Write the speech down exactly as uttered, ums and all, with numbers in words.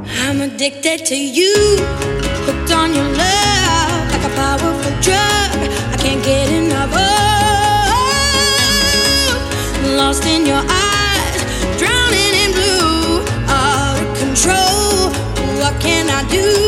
I'm addicted to you, hooked on your love, like a powerful drug. I can't get enough of. Lost in your eyes, drowning in blue, out of control. What can I do?